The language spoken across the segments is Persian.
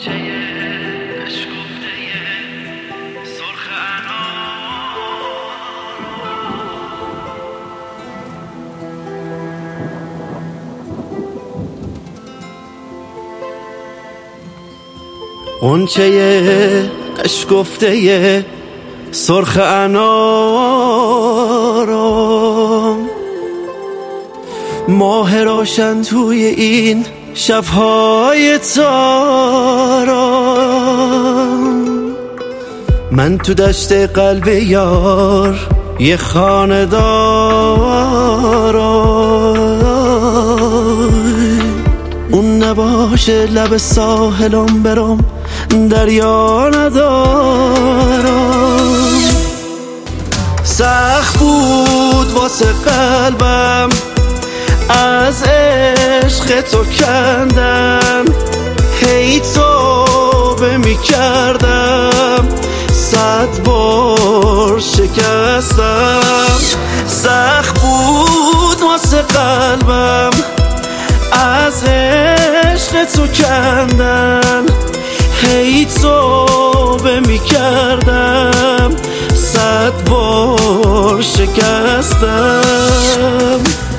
غنچه اشکفته سرخ انارم، ماه روشن توی این شب‌های تارم. من تو دشت قلب یار یه خانه دارم، اون نباشه لب ساحلم برم دریا ندارم. سخت بود واسه قلبم از عشق تو کندن، هی توبه می کردم 100 بار شکستم. سخت بود واسه قلبم از عشق تو کندن، هی توبه می کردم 100 بار شکستم.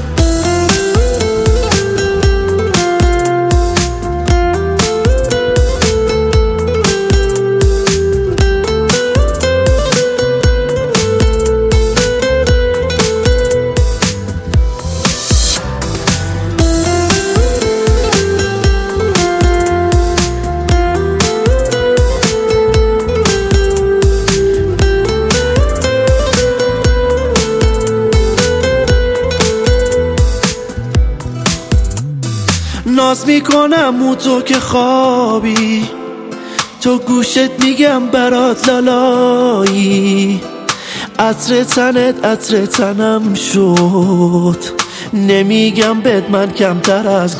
ناز میکنم او تو که خوابی، تو گوشت میگم برات لالایی. عطر تنت عطر تنم شد، نمیگم بد من کمتر از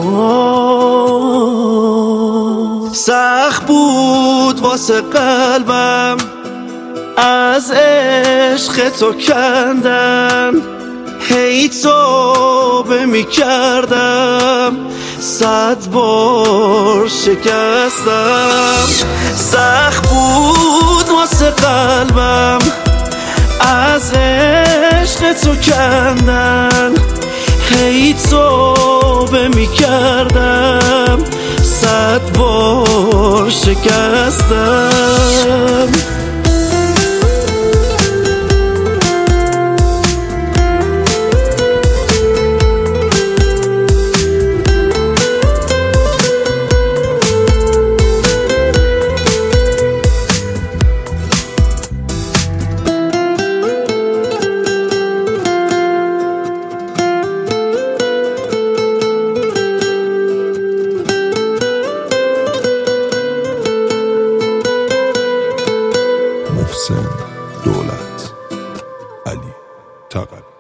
گفت. سخت بود واسه قلبم از عشق تو کندن، هی توبه می کردم 100 بار شکستم. سخت بود واسه قلبم از عشق تو کندن، هی توبه می کردم 100 بار شکستم. محسن دولت علی تقوی.